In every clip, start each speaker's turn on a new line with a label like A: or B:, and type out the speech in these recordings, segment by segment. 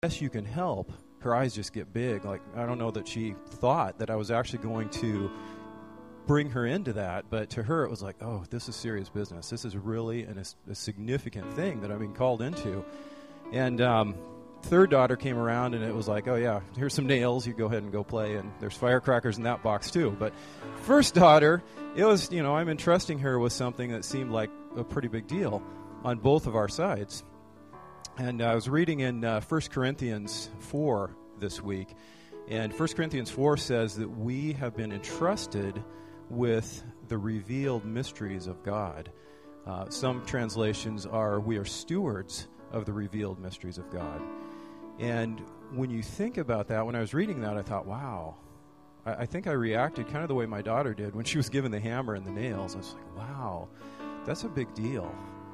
A: Yes, you can help. Her eyes just get big. Like, I don't know that she thought that I was actually going to bring her into that, but to her it was like, oh, this is serious business. This is really a significant thing that I'm being called into. And third daughter came around, and it was like, oh, yeah, here's some nails. You go ahead and go play, and there's firecrackers in that box, too. But first daughter, it was, I'm entrusting her with something that seemed like a pretty big deal on both of our sides. And I was reading in 1 Corinthians 4 this week, and 1 Corinthians 4 says that we have been entrusted with the revealed mysteries of God. Some translations are, we are stewards of the revealed mysteries of God. And when you think about that, when I was reading that, I thought, wow, I think I reacted kind of the way my daughter did when she was given the hammer and the nails. I was like, wow, that's a big deal.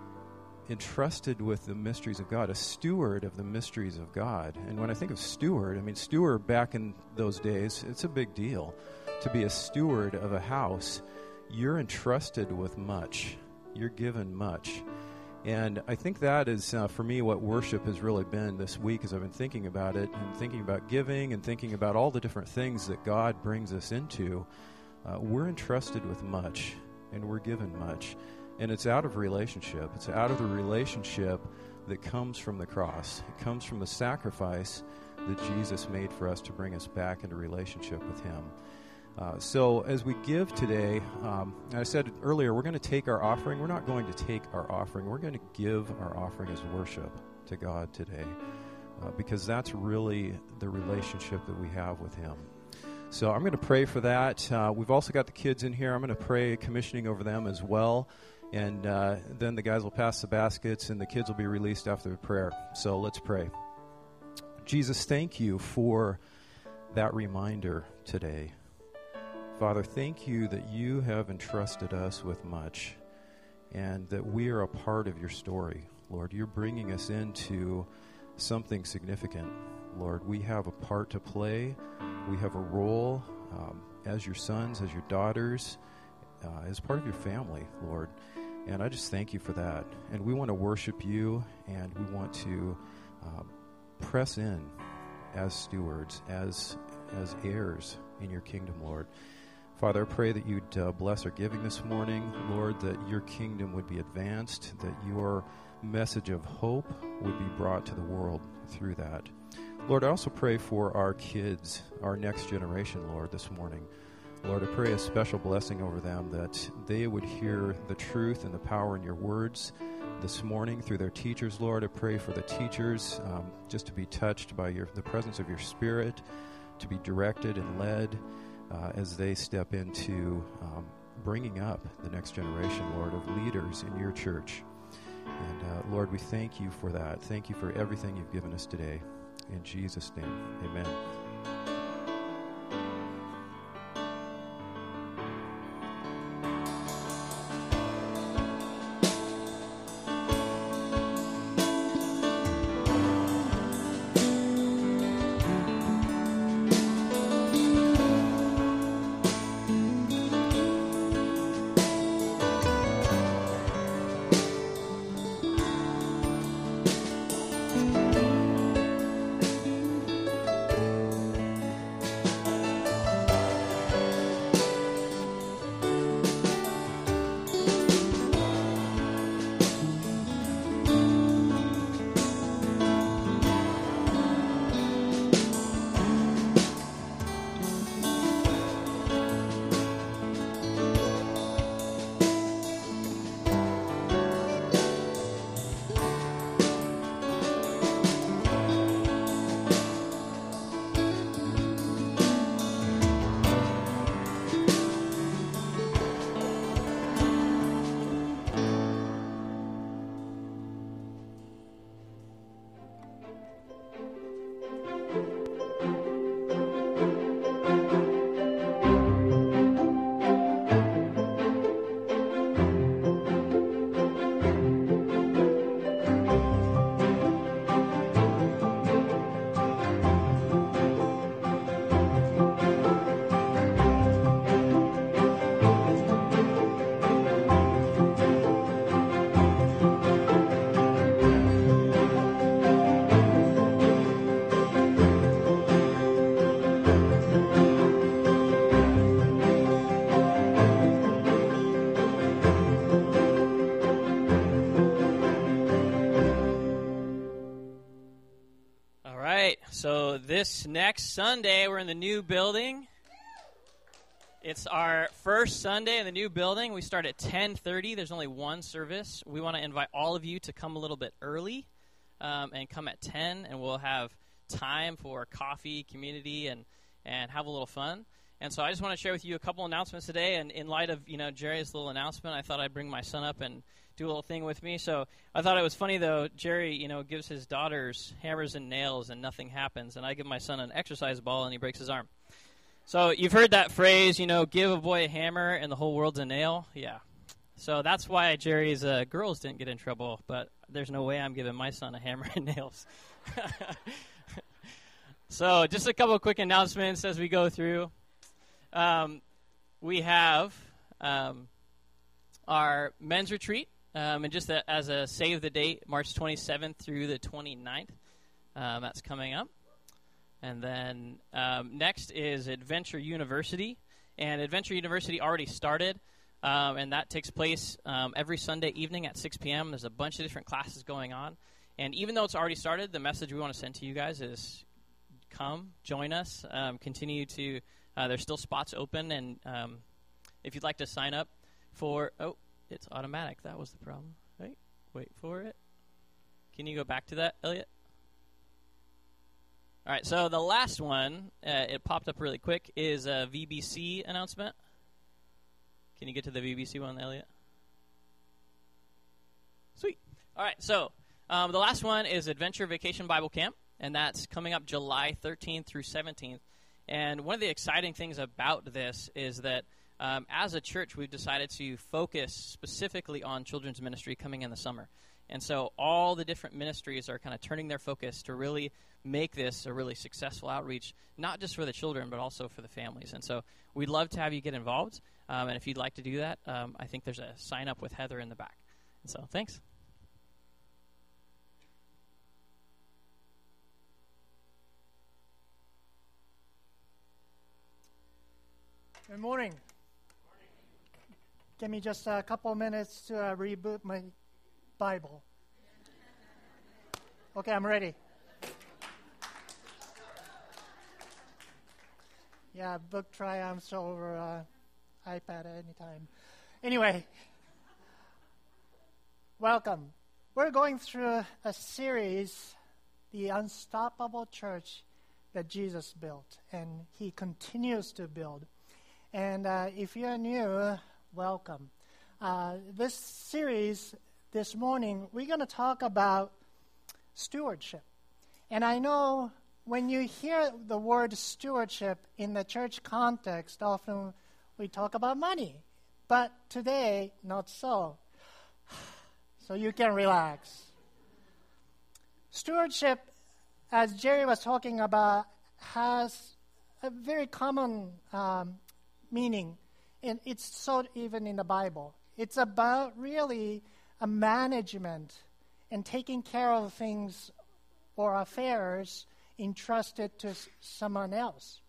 A: Entrusted with the mysteries of God, a steward of the mysteries of God. And when I think of steward, steward back in those days, it's a big deal. To be a steward of a house, you're entrusted with much. You're given much. And I think that is, for me, what worship has really been this week as I've been thinking about it and thinking about giving and thinking about all the different things that God brings us into. We're entrusted with much, and we're given much. And it's out of relationship. It's out of the relationship that comes from the cross. It comes from the sacrifice that Jesus made for us to bring us back into relationship with Him. So as we give today, I said earlier, we're going to take our offering. We're not going to take our offering. We're going to give our offering as worship to God today, because that's really the relationship that we have with Him. So I'm going to pray for that. We've also got the kids in here. I'm going to pray commissioning over them as well. And then the guys will pass the baskets, and the kids will be released after the prayer. So let's pray. Jesus, thank you for that reminder today. Father, thank you that you have entrusted us with much, and that we are a part of your story. Lord, you're bringing us into something significant. Lord, we have a part to play. We have a role as your sons, as your daughters, as part of your family, Lord. And I just thank you for that. And we want to worship you, and we want to press in as stewards, as heirs in your kingdom, Lord. Father, I pray that you'd bless our giving this morning, Lord, that your kingdom would be advanced, that your message of hope would be brought to the world through that. Lord, I also pray for our kids, our next generation, Lord, this morning. Lord, I pray a special blessing over them, that they would hear the truth and the power in your words this morning through their teachers, Lord. I pray for the teachers just to be touched by the presence of your Spirit, to be directed and led as they step into bringing up the next generation, Lord, of leaders in your church. And Lord, we thank you for that. Thank you for everything you've given us today. In Jesus' name, amen.
B: right, so this next Sunday, we're in the new building. It's our first Sunday in the new building. We start at 10:30. There's only one service. We want to invite all of you to come a little bit early and come at 10, and we'll have time for coffee, community, and have a little fun. And so I just want to share with you a couple announcements today. And in light of, Jerry's little announcement, I thought I'd bring my son up and do a little thing with me. So I thought it was funny, though. Jerry, gives his daughters hammers and nails and nothing happens. And I give my son an exercise ball and he breaks his arm. So you've heard that phrase, give a boy a hammer and the whole world's a nail. Yeah. So that's why Jerry's girls didn't get in trouble. But there's no way I'm giving my son a hammer and nails. So just a couple of quick announcements as we go through. We have our men's retreat, and just as a save the date, March 27th through the 29th. That's coming up. And then next is Adventure University. And Adventure University already started, and that takes place every Sunday evening at 6 p.m. There's a bunch of different classes going on. And even though it's already started, the message we want to send to you guys is come, join us, continue to... there's still spots open, and if you'd like to sign up for... Oh, it's automatic. That was the problem. Wait for it. Can you go back to that, Elliot? All right, so the last one, it popped up really quick, is a VBC announcement. Can you get to the VBC one, Elliot? Sweet. All right, so the last one is Adventure Vacation Bible Camp, and that's coming up July 13th through 17th. And one of the exciting things about this is that as a church, we've decided to focus specifically on children's ministry coming in the summer. And so all the different ministries are kind of turning their focus to really make this a really successful outreach, not just for the children, but also for the families. And so we'd love to have you get involved. And if you'd like to do that, I think there's a sign up with Heather in the back. And so thanks.
C: Good morning. Give me just a couple of minutes to reboot my Bible. Okay, I'm ready. Yeah, book triumphs over iPad at any time. Anyway, welcome. We're going through a series, The Unstoppable Church that Jesus built, and he continues to build. And if you're new, welcome. This series, this morning, we're going to talk about stewardship. And I know when you hear the word stewardship in the church context, often we talk about money. But today, not so. So you can relax. Stewardship, as Jerry was talking about, has a very common meaning, and it's so even in the Bible. It's about really a management and taking care of things or affairs entrusted to someone else.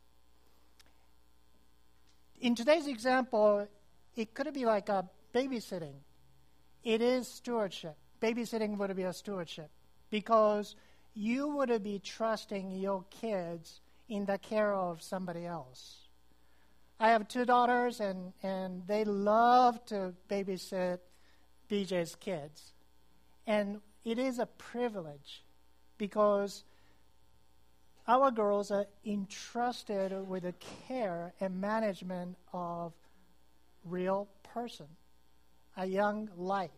C: In today's example, it could be like a babysitting. It is stewardship. Babysitting would be a stewardship because you would be trusting your kids in the care of somebody else. I have 2 daughters, and they love to babysit BJ's kids. And it is a privilege because our girls are entrusted with the care and management of real person, a young life.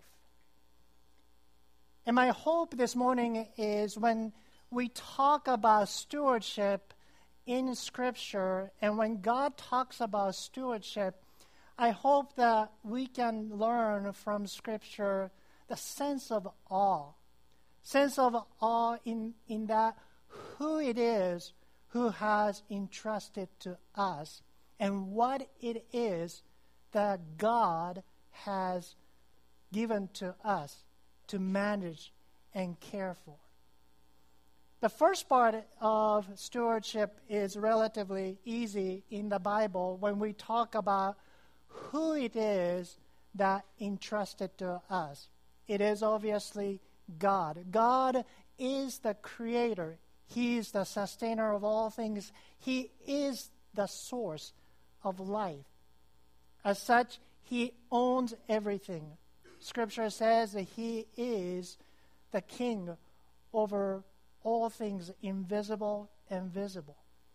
C: And my hope this morning is when we talk about stewardship in Scripture, and when God talks about stewardship, I hope that we can learn from Scripture the sense of awe. Sense of awe in that who it is who has entrusted to us and what it is that God has given to us to manage and care for. The first part of stewardship is relatively easy in the Bible when we talk about who it is that entrusted to us. It is obviously God. God is the creator. He is the sustainer of all things. He is the source of life. As such, He owns everything. Scripture says that He is the King over all things invisible and visible.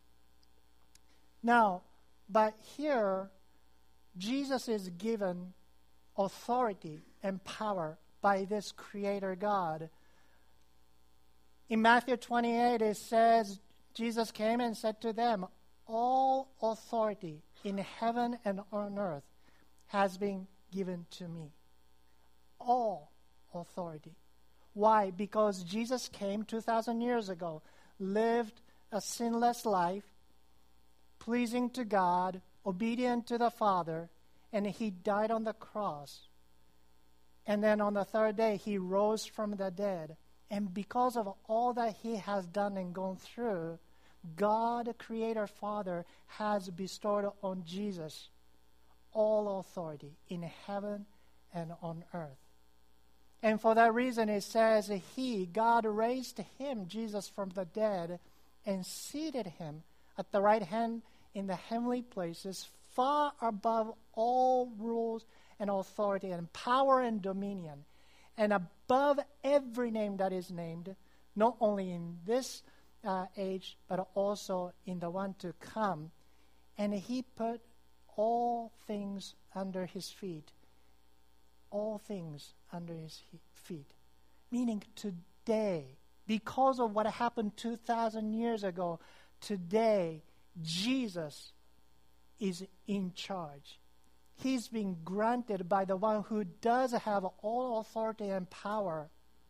C: Now, but here, Jesus is given authority and power by this Creator God. In Matthew 28, it says, Jesus came and said to them, all authority in heaven and on earth has been given to me. All authority. Why? Because Jesus came 2,000 years ago, lived a sinless life, pleasing to God, obedient to the Father, and He died on the cross. And then on the third day, He rose from the dead. And because of all that He has done and gone through, God, Creator Father, has bestowed on Jesus all authority in heaven and on earth. And for that reason, it says God raised Him, Jesus, from the dead and seated Him at the right hand in the heavenly places, far above all rules and authority and power and dominion, and above every name that is named, not only in this age, but also in the one to come. And He put all things under His feet. All things under His feet. Meaning today, because of what happened 2,000 years ago, today, Jesus is in charge. He's been granted by the one who does have all authority and power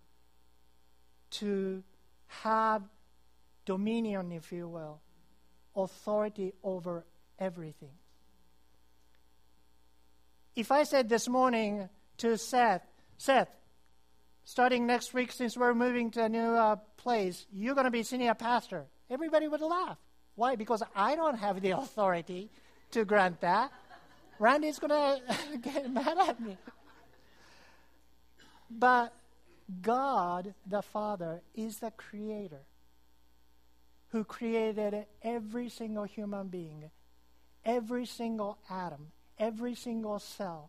C: to have dominion, if you will, authority over everything. If I said this morning to Seth, starting next week, since we're moving to a new place, you're going to be senior pastor, everybody would laugh. Why? Because I don't have the authority to grant that. Randy's going to get mad at me. But God, the Father, is the Creator who created every single human being, every single atom, every single cell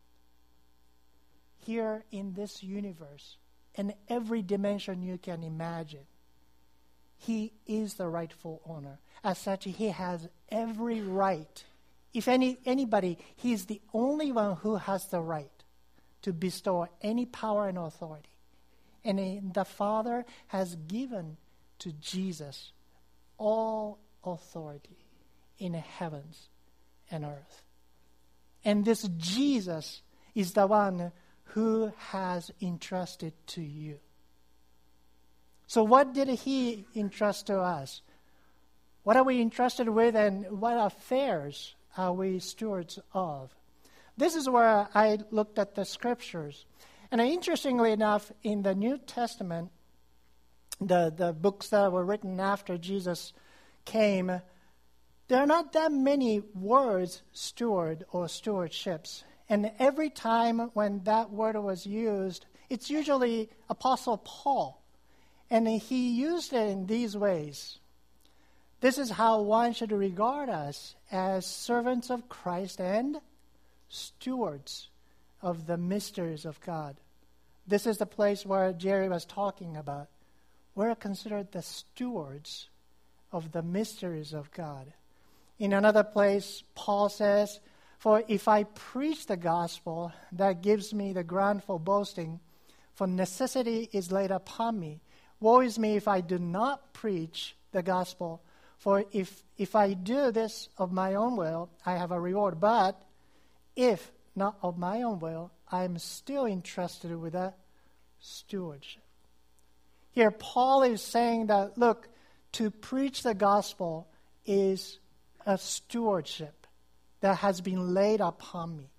C: here in this universe, in every dimension you can imagine. He is the rightful owner. As such, He has every right. If anybody, He's the only one who has the right to bestow any power and authority. And the Father has given to Jesus all authority in heavens and earth. And this Jesus is the one who has entrusted to you. So what did He entrust to us? What are we entrusted with, and what affairs are we stewards of? This is where I looked at the Scriptures. And interestingly enough, in the New Testament, the books that were written after Jesus came, there are not that many words, steward or stewardships. And every time when that word was used, it's usually Apostle Paul. And he used it in these ways. This is how one should regard us, as servants of Christ and stewards of the mysteries of God. This is the place where Jerry was talking about. We're considered the stewards of the mysteries of God. In another place, Paul says, "For if I preach the gospel, that gives me the ground for boasting, for necessity is laid upon me. Woe is me if I do not preach the gospel. For if I do this of my own will, I have a reward. But if not of my own will, I am still entrusted with a stewardship." Here, Paul is saying that, look, to preach the gospel is a stewardship that has been laid upon me.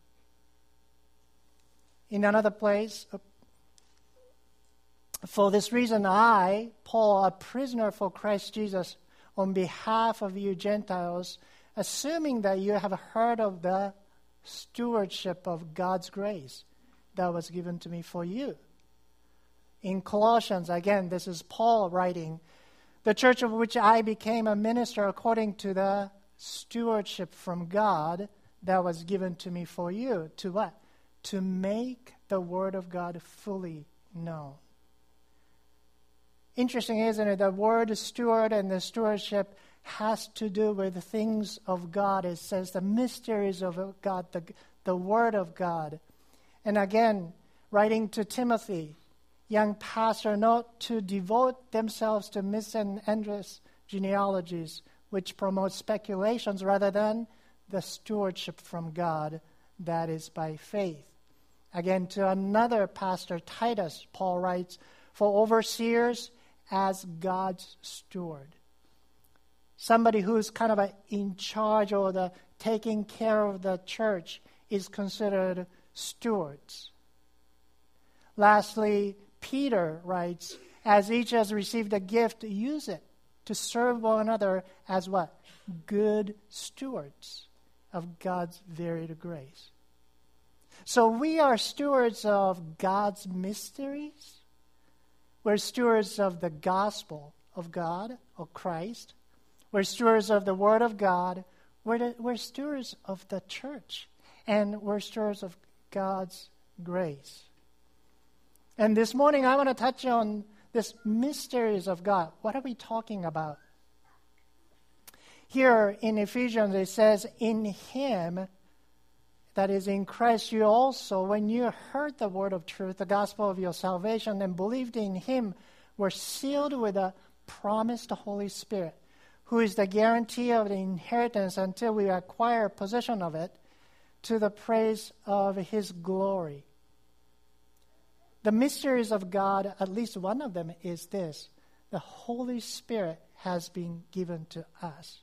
C: In another place, "For this reason I, Paul, a prisoner for Christ Jesus, on behalf of you Gentiles, assuming that you have heard of the stewardship of God's grace that was given to me for you." In Colossians, again, this is Paul writing, The church of which I became a minister according to the stewardship from God that was given to me for you. To what? To make the word of God fully known. Interesting, isn't it? The word steward and the stewardship has to do with the things of God. It says the mysteries of God, the word of God. And again, writing to Timothy, young pastor, not to devote themselves to myths and endless genealogies, which promote speculations rather than the stewardship from God that is by faith. Again, to another pastor, Titus, Paul writes, for overseers as God's steward. Somebody who's kind of in charge or taking care of the church is considered stewards. Lastly, Peter writes, as each has received a gift, use it to serve one another as what? Good stewards of God's varied grace. So we are stewards of God's mysteries. We're stewards of the gospel of God, of Christ. We're stewards of the Word of God. We're stewards of the church. And we're stewards of God's grace. And this morning I want to touch on this mysteries of God. What are we talking about? Here in Ephesians it says, in Him, that is in Christ, you also, when you heard the word of truth, the gospel of your salvation, and believed in Him, were sealed with a promised Holy Spirit, who is the guarantee of the inheritance until we acquire possession of it, to the praise of His glory. The mysteries of God, at least one of them is this: the Holy Spirit has been given to us.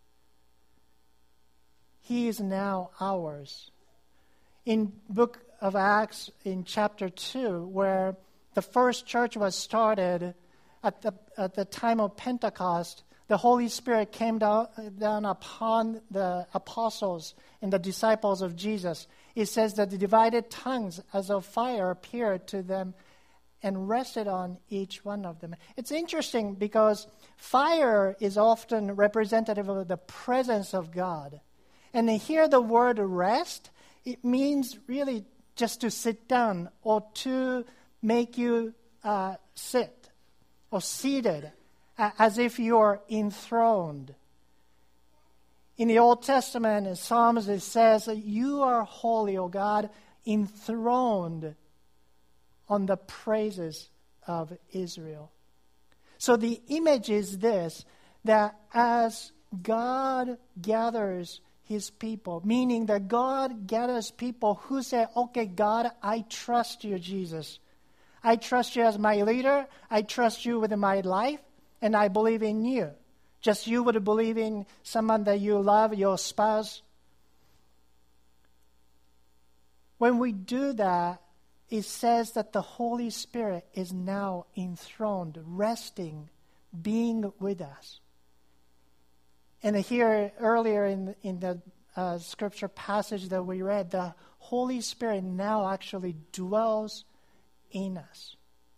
C: He is now ours. In book of Acts, in chapter 2, where the first church was started at the time of Pentecost, the Holy Spirit came down upon the apostles and the disciples of Jesus. It says that the divided tongues as of fire appeared to them and rested on each one of them. It's interesting because fire is often representative of the presence of God. And here the word rest, it means really just to sit down or to make you sit or seated, as if you're enthroned. In the Old Testament, in Psalms, it says, you are holy, O God, enthroned on the praises of Israel. So the image is this, that as God gathers His people, meaning that God gathers people who say, okay, God, I trust you, Jesus. I trust you as my leader. I trust you with my life. And I believe in you. Just you would believe in someone that you love, your spouse. When we do that, it says that the Holy Spirit is now enthroned, resting, being with us. And here, earlier in the scripture passage that we read, the Holy Spirit now actually dwells in us.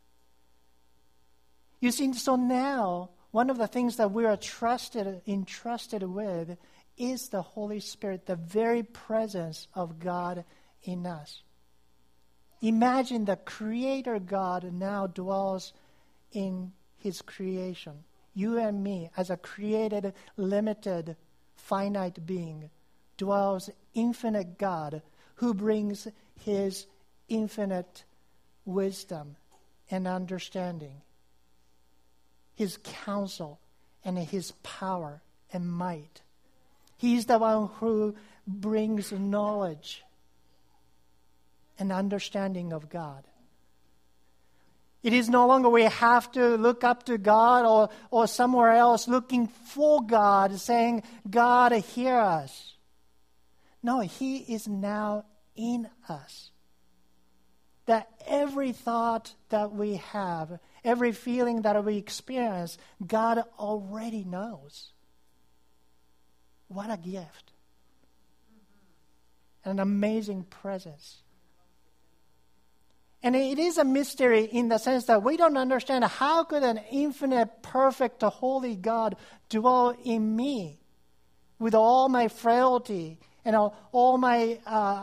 C: You see, so now, one of the things that we are entrusted with is the Holy Spirit, the very presence of God in us. Imagine the Creator God now dwells in His creation. You and me, as a created, limited, finite being, dwells infinite God who brings His infinite wisdom and understanding, His counsel and His power and might. He's the one who brings knowledge and understanding of God. It is no longer we have to look up to God or somewhere else looking for God, saying, God, hear us. No, He is now in us. That every thought that we have, every feeling that we experience, God already knows. What a gift. An amazing presence. And it is a mystery in the sense that we don't understand how could an infinite, perfect, holy God dwell in me with all my frailty and all my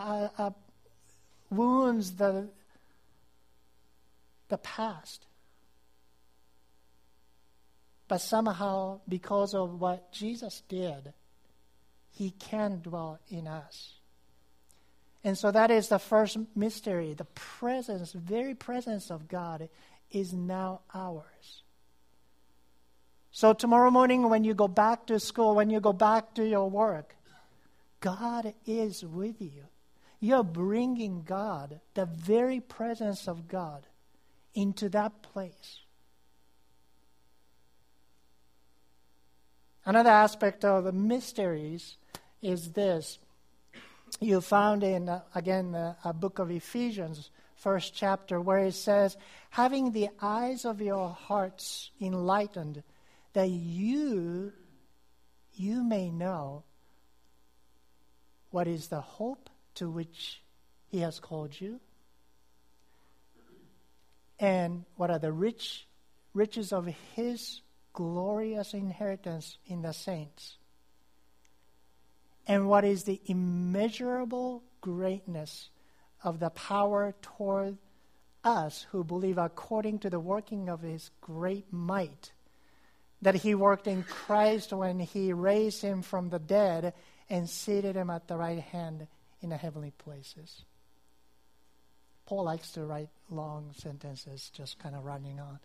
C: wounds, the past. But somehow, because of what Jesus did, he can dwell in us. And so that is the first mystery. The presence, very presence of God is now ours. So tomorrow morning when you go back to school, when you go back to your work, God is with you. You're bringing God, the very presence of God, into that place. Another aspect of the mysteries is this. You found in, a book of Ephesians, first chapter, where it says, having the eyes of your hearts enlightened, that you may know what is the hope to which he has called you, and what are the riches of his glorious inheritance in the saints, and what is the immeasurable greatness of the power toward us who believe according to the working of his great might, that he worked in Christ when he raised him from the dead and seated him at the right hand in the heavenly places. Paul likes to write long sentences, just kind of running on.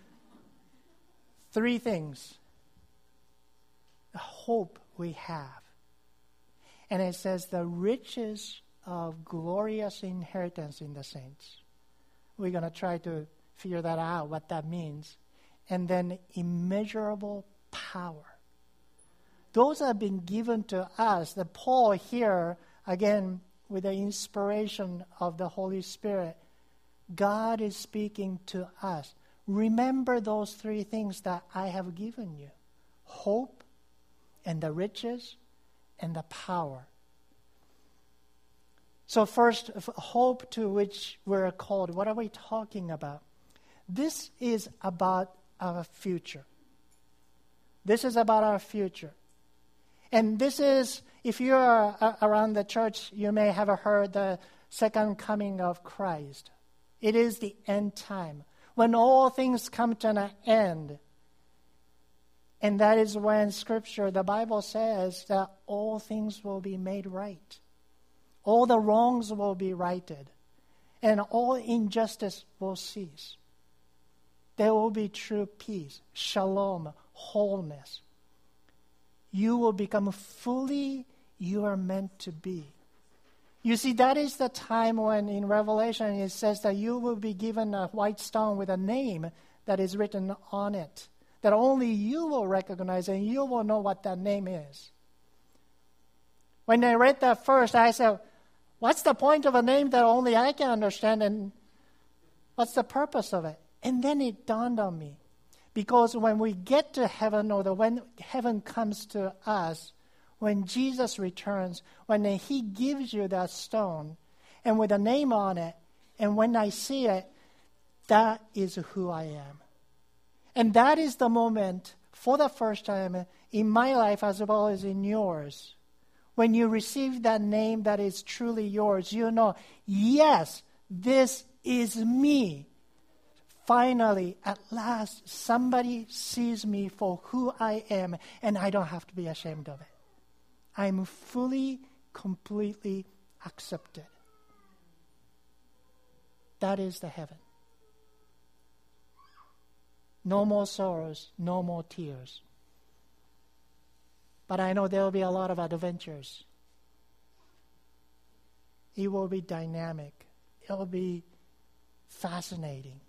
C: 3 things. The hope we have. And it says the riches of glorious inheritance in the saints. We're going to try to figure that out, what that means. And then immeasurable power. Those have been given to us. That Paul here, again, with the inspiration of the Holy Spirit, God is speaking to us. Remember those 3 things that I have given you. Hope and the riches and the power. So first, hope to which we're called. What are we talking about? This is about our future. This is about our future. And this is, if you are around the church, you may have heard the second coming of Christ. It is the end time, when all things come to an end. And that is when Scripture, the Bible says that all things will be made right. All the wrongs will be righted. And all injustice will cease. There will be true peace, shalom, wholeness. You will become fully you are meant to be. You see, that is the time when in Revelation it says that you will be given a white stone with a name that is written on it, that only you will recognize and you will know what that name is. When I read that first, I said, what's the point of a name that only I can understand, and what's the purpose of it? And then it dawned on me. Because when we get to heaven, or when heaven comes to us, when Jesus returns, when he gives you that stone, and with a name on it, and when I see it, that is who I am. And that is the moment, for the first time in my life as well as in yours, when you receive that name that is truly yours, you know, yes, this is me. Finally, at last, somebody sees me for who I am, and I don't have to be ashamed of it. I'm fully, completely accepted. That is the heaven. No more sorrows, no more tears. But I know there will be a lot of adventures. It will be dynamic. It will be fascinating.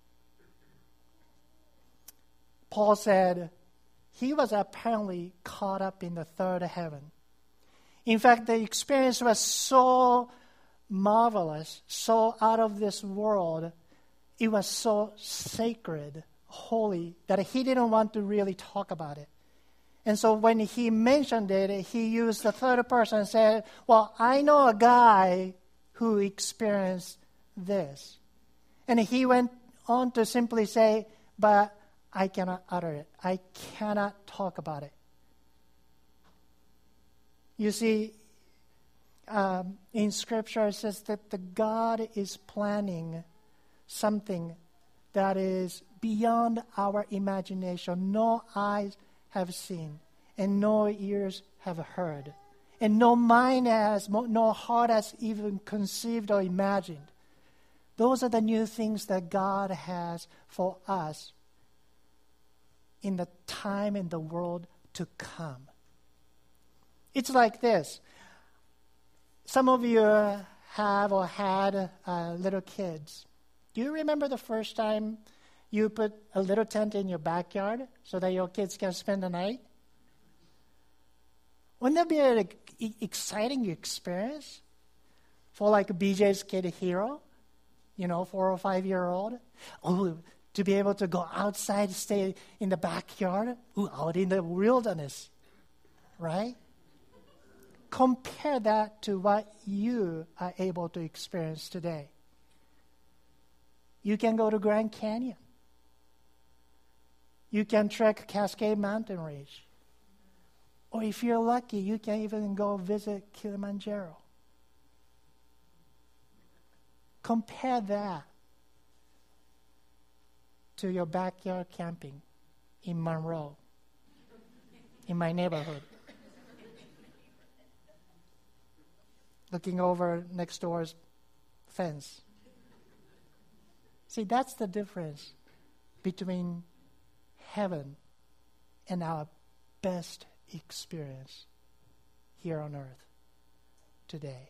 C: Paul said he was apparently caught up in the third heaven. In fact, the experience was so marvelous, so out of this world, it was so sacred, holy, that he didn't want to really talk about it. And so when he mentioned it, he used the third person and said, well, I know a guy who experienced this. And he went on to simply say, but I cannot utter it. I cannot talk about it. You see, in Scripture it says that the God is planning something that is beyond our imagination. No eyes have seen, and no ears have heard, and no mind has, no heart has even conceived or imagined. Those are the new things that God has for us in the time and the world to come. It's like this. Some of you have or had little kids. Do you remember the first time you put a little tent in your backyard so that your kids can spend the night? Wouldn't that be an exciting experience for like BJ's kid Hero, 4 or 5 year old? Oh, to be able to go outside, stay in the backyard, out in the wilderness, right? Compare that to what you are able to experience today. You can go to Grand Canyon. You can trek Cascade Mountain Range. Or if you're lucky, you can even go visit Kilimanjaro. Compare that to your backyard camping in Monroe, in my neighborhood. Looking over next door's fence. See, that's the difference between heaven and our best experience here on earth today.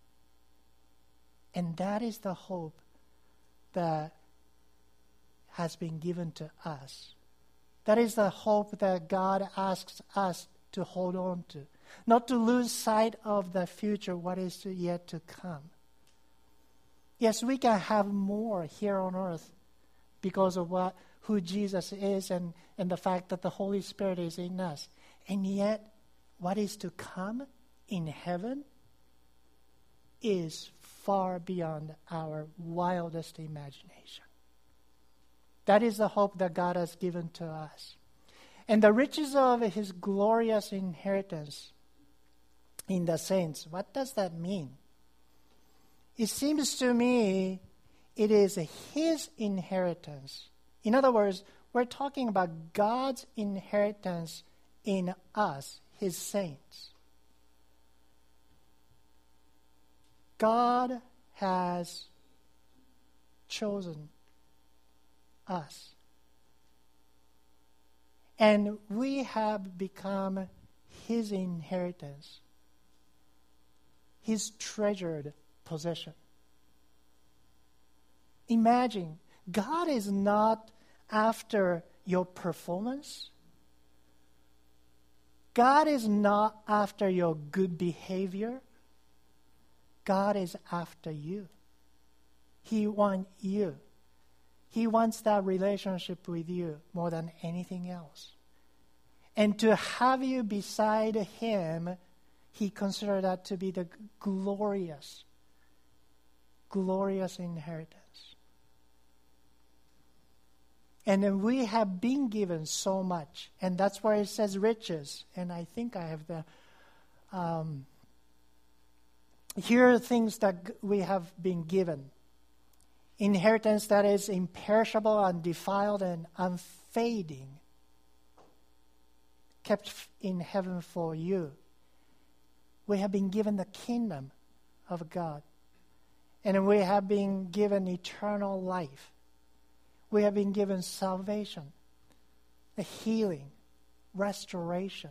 C: And that is the hope that has been given to us. That is the hope that God asks us to hold on to. Not to lose sight of the future, what is yet to come. Yes, we can have more here on earth because of who Jesus is and the fact that the Holy Spirit is in us. And yet, what is to come in heaven is far beyond our wildest imagination. That is the hope that God has given to us. And the riches of His glorious inheritance in the saints, what does that mean? It seems to me it is His inheritance. In other words, we're talking about God's inheritance in us, His saints. God has chosen us. And we have become His inheritance, His treasured possession. Imagine, God is not after your performance. God is not after your good behavior. God is after you. He wants you. He wants that relationship with you more than anything else. And to have you beside Him, He considered that to be the glorious inheritance. And then we have been given so much. And that's where it says riches. And I think I have the... here are things that we have been given. Inheritance that is imperishable, undefiled, and unfading. Kept in heaven for you. We have been given the kingdom of God. And we have been given eternal life. We have been given salvation, a healing, restoration,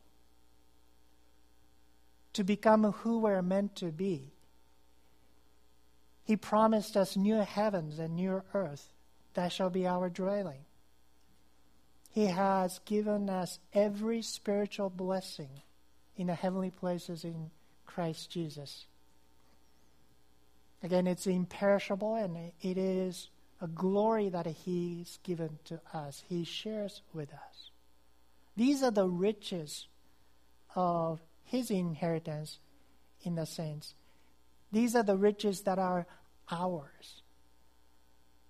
C: to become who we're meant to be. He promised us new heavens and new earth. That shall be our dwelling. He has given us every spiritual blessing in the heavenly places in Christ Jesus. Again, it's imperishable, and it is a glory that He's given to us. He shares with us. These are the riches of His inheritance in the saints. These are the riches that are ours.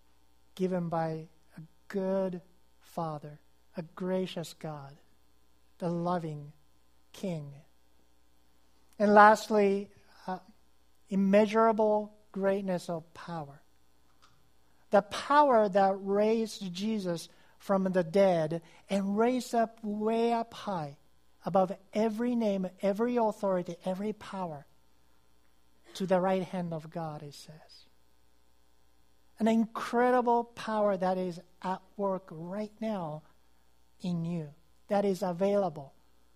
C: given by a good Father, a gracious God, the loving King. And lastly, immeasurable greatness of power. The power that raised Jesus from the dead and raised up way up high above every name, every authority, every power to the right hand of God, it says. An incredible power that is at work right now in you, that is available.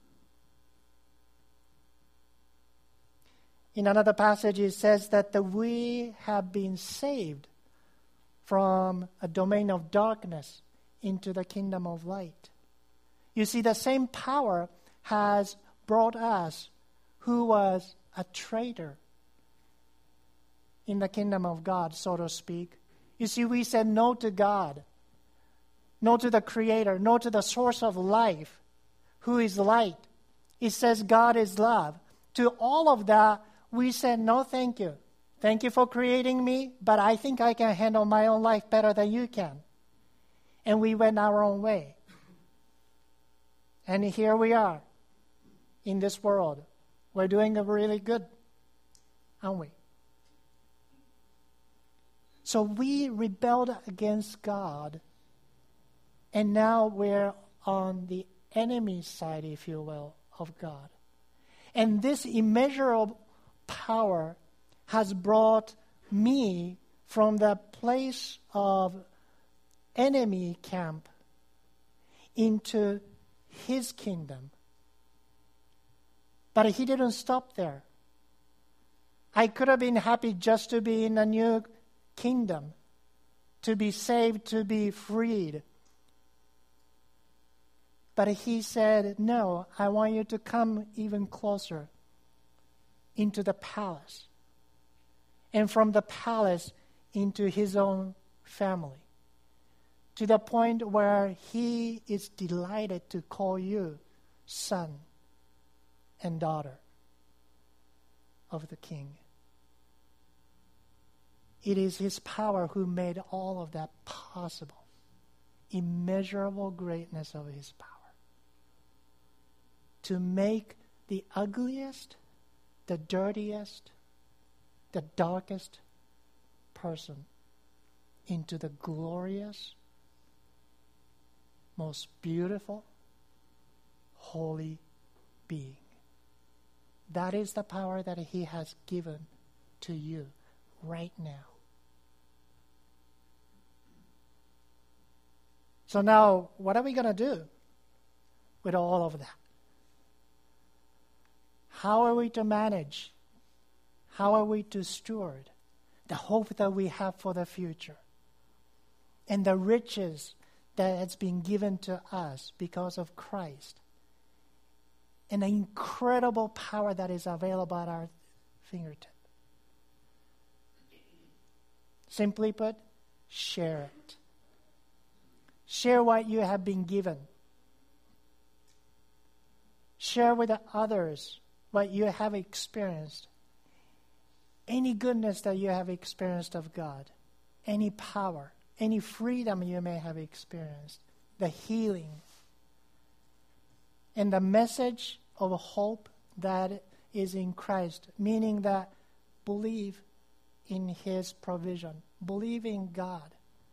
C: In another passage, it says that we have been saved from a domain of darkness into the kingdom of light. You see, the same power has brought us, who was a traitor in the kingdom of God, so to speak. You see, we said no to God, no to the Creator, no to the source of life, who is light. It says God is love. To all of that, we said, no, thank you. Thank you for creating me, but I think I can handle my own life better than you can. And we went our own way. And here we are in this world. We're doing really good, aren't we? So we rebelled against God, and now we're on the enemy side, if you will, of God. And this immeasurable power has brought me from the place of enemy camp into his kingdom. But he didn't stop there. I could have been happy just to be in a new kingdom, to be saved, to be freed. But he said, no, I want you to come even closer into the palace. And from the palace into his own family. To the point where he is delighted to call you son and daughter of the King. It is his power who made all of that possible. Immeasurable greatness of his power. To make the ugliest, the dirtiest, the darkest person into the glorious, most beautiful, holy being. That is the power that he has given to you right now. So now, what are we going to do with all of that? How are we to manage? How are we to steward the hope that we have for the future and the riches that has been given to us because of Christ and the incredible power that is available at our fingertip? Simply put, share it. Share what you have been given. Share with others what you have experienced. Any goodness that you have experienced of God, any power, any freedom you may have experienced, the healing, and the message of hope that is in Christ, meaning that believe in his provision, believe in God.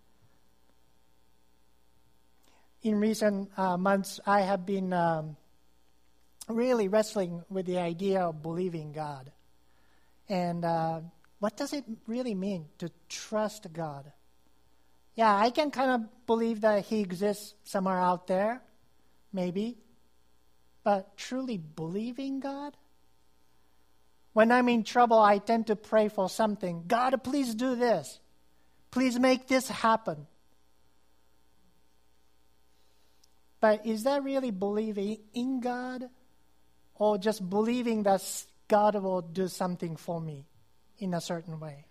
C: In recent months, I have been really wrestling with the idea of believing God. And what does it really mean to trust God? Yeah, I can kind of believe that he exists somewhere out there, maybe. But truly believing God? When I'm in trouble, I tend to pray for something. God, please do this. Please make this happen. But is that really believing in God? Or just believing that God will do something for me in a certain way?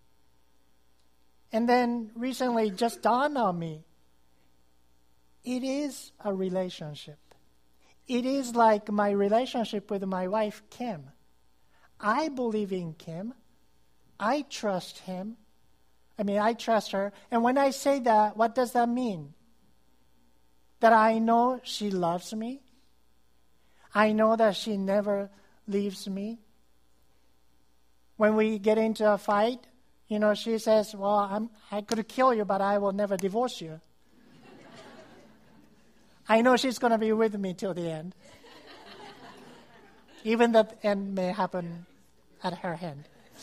C: And then recently it just dawned on me, it is a relationship. It is like my relationship with my wife, Kim. I believe in Kim. I trust him. I trust her. And when I say that, what does that mean? That I know she loves me. I know that she never leaves me. When we get into a fight, she says, well, I could kill you, but I will never divorce you. I know she's going to be with me till the end. Even that end may happen at her hand.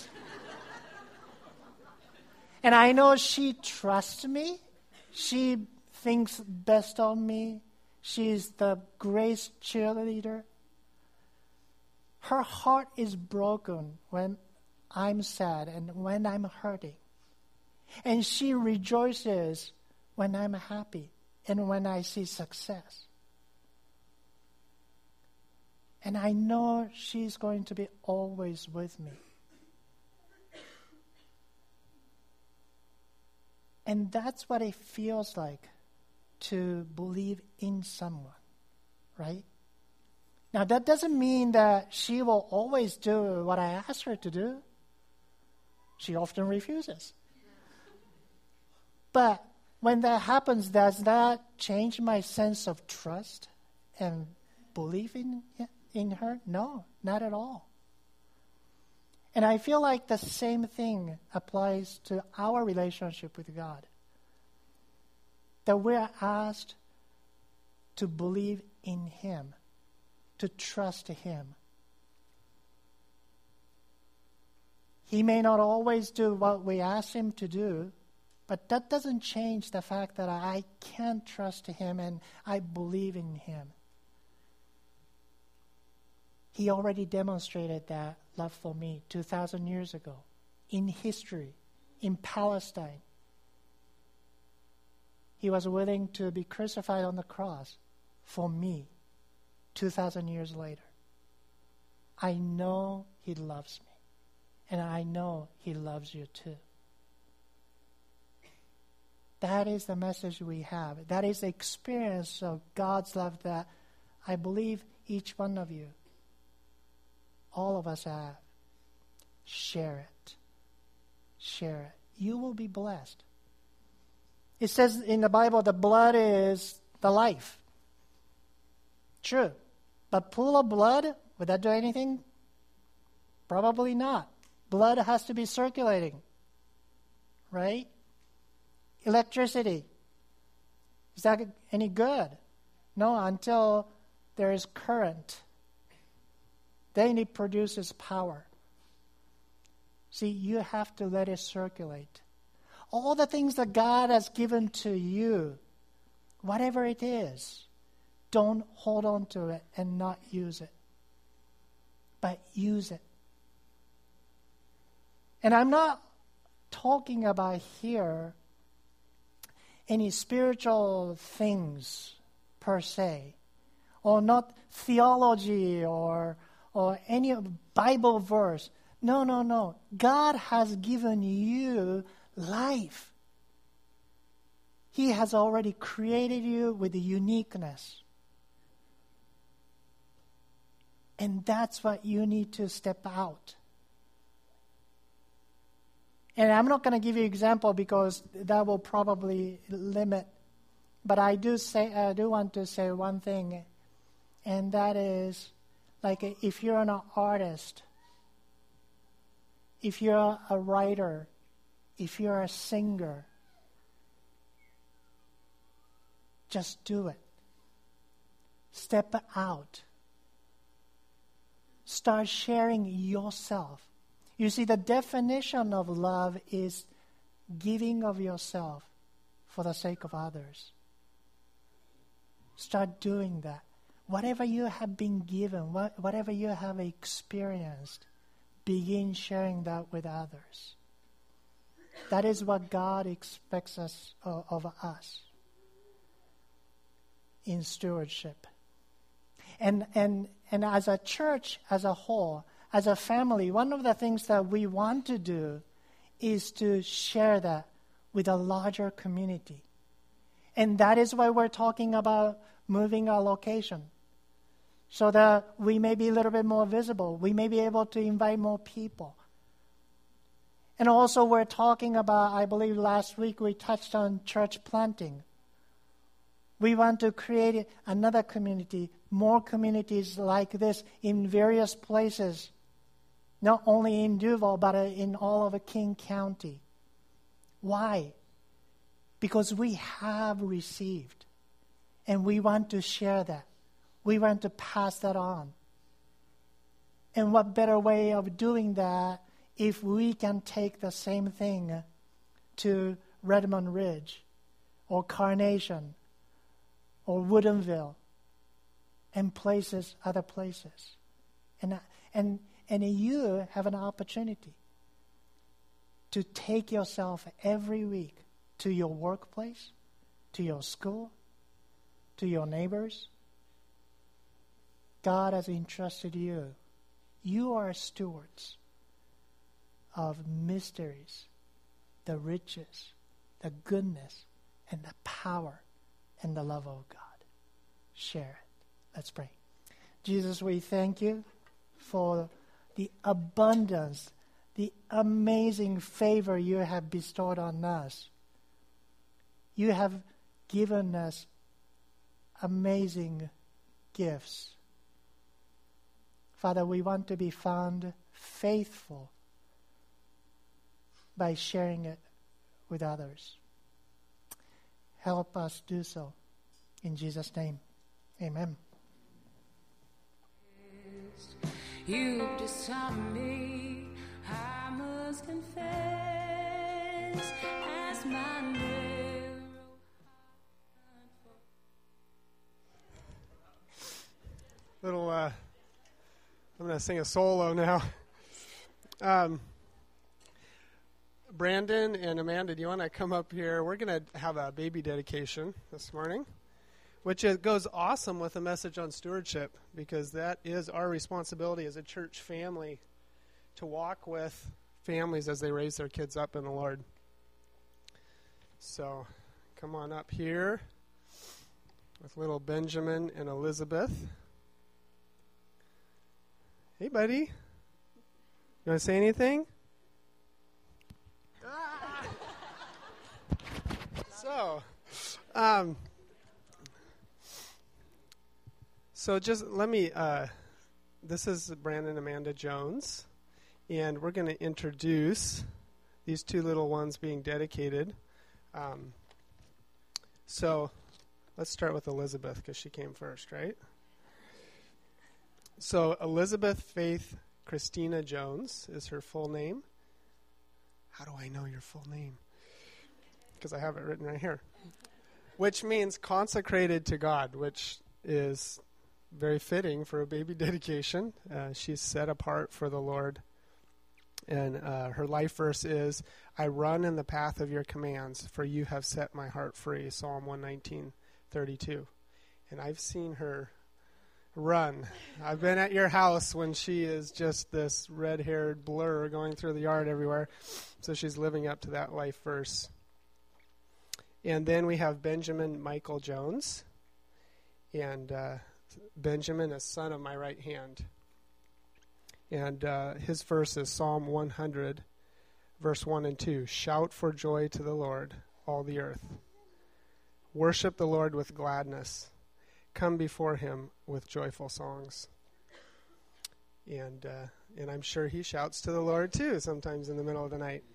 C: And I know she trusts me. She thinks best of me. She's the grace cheerleader. Her heart is broken when I'm sad and when I'm hurting. And she rejoices when I'm happy and when I see success. And I know she's going to be always with me. And that's what it feels like to believe in someone, right? Now, that doesn't mean that she will always do what I ask her to do. She often refuses. But when that happens, does that change my sense of trust and belief in her? No, not at all. And I feel like the same thing applies to our relationship with God. That we're asked to believe in Him, to trust Him. He may not always do what we ask Him to do, but that doesn't change the fact that I can trust Him and I believe in Him. He already demonstrated that love for me 2,000 years ago, in history, in Palestine. He was willing to be crucified on the cross for me 2,000 years later. I know He loves me, and I know He loves you too. That is the message we have. That is the experience of God's love that I believe each one of you, all of us have. Share it. Share it. You will be blessed. It says in the Bible, the blood is the life. True. But pool of blood, would that do anything? Probably not. Blood has to be circulating. Right? Electricity. Is that any good? No, until there is current. Then it produces power. See, you have to let it circulate. All the things that God has given to you, whatever it is, don't hold on to it and not use it. But use it. And I'm not talking about here any spiritual things per se, or not theology or any Bible verse. No. God has given you life. He has already created you with a uniqueness. And that's what you need to step out. And I'm not going to give you an example because that will probably limit. But I do want to say one thing, and that is, like, if you're an artist, if you're a writer, if you're a singer, just do it. Step out. Start sharing yourself. You see, the definition of love is giving of yourself for the sake of others. Start doing that. Whatever you have been given, whatever you have experienced, begin sharing that with others. That is what God expects of us in stewardship. And as a church as a whole, as a family, one of the things that we want to do is to share that with a larger community. And that is why we're talking about moving our location, so that we may be a little bit more visible. We may be able to invite more people. And also we're talking about, I believe last week we touched on church planting. We want to create another community, more communities like this in various places, not only in Duval, but in all of King County. Why? Because we have received, and we want to share that. We want to pass that on. And what better way of doing that if we can take the same thing to Redmond Ridge or Carnation or Woodinville and other places. And you have an opportunity to take yourself every week to your workplace, to your school, to your neighbors. God has entrusted you. You are stewards of mysteries, the riches, the goodness, and the power and the love of God. Share it. Let's pray. Jesus, we thank you for the abundance, the amazing favor you have bestowed on us. You have given us amazing gifts. Father, we want to be found faithful by sharing it with others. Help us do so. In Jesus' name, amen.
D: You've disarmed me, I must confess, as my narrow
E: little, I'm going to sing a solo now. Brandon and Amanda, do you want to come up here? We're going to have a baby dedication this morning, which goes awesome with a message on stewardship, because that is our responsibility as a church family, to walk with families as they raise their kids up in the Lord. So come on up here with little Benjamin and Elizabeth. Hey, buddy. You want to say anything? So just let me, this is Brandon and Amanda Jones, and we're going to introduce these two little ones being dedicated. So let's start with Elizabeth, because she came first, right? So Elizabeth Faith Christina Jones is her full name. How do I know your full name? Because I have it written right here. Which means consecrated to God, which is very fitting for a baby dedication. She's set apart for the Lord. And her life verse is, I run in the path of your commands, for you have set my heart free, Psalm 119:32. And I've seen her run. I've been at your house when she is just this red-haired blur going through the yard everywhere. So she's living up to that life verse. And then we have Benjamin Michael Jones. And Benjamin is son of my right hand. And his verse is Psalm 100, verse 1 and 2. Shout for joy to the Lord, all the earth. Worship the Lord with gladness. Come before him with joyful songs. And I'm sure he shouts to the Lord too, sometimes in the middle of the night.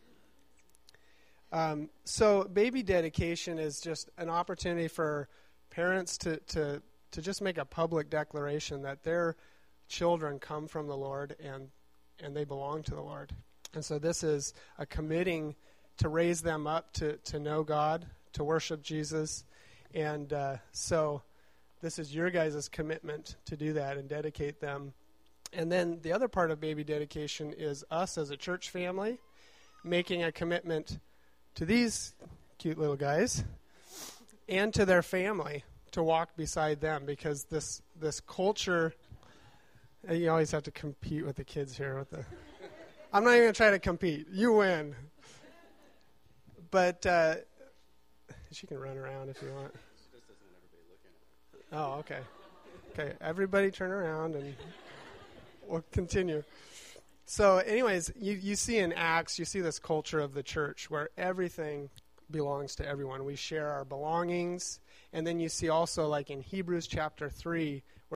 E: So baby dedication is just an opportunity for parents to just make a public declaration that their children come from the Lord and they belong to the Lord. And so this is a committing to raise them up to know God, to worship Jesus. And so this is your guys' commitment to do that and dedicate them. And then the other part of baby dedication is us as a church family making a commitment to these cute little guys and to their family to walk beside them, because this culture, you always have to compete with the kids here. I'm not even going to try to compete. You win. But she can run around if you want. She just doesn't want everybody looking at her. Oh, okay. Okay, everybody turn around and we'll continue. So anyways, you see in Acts, you see this culture of the church where everything belongs to everyone. We share our belongings. And then you see also like in Hebrews chapter 3,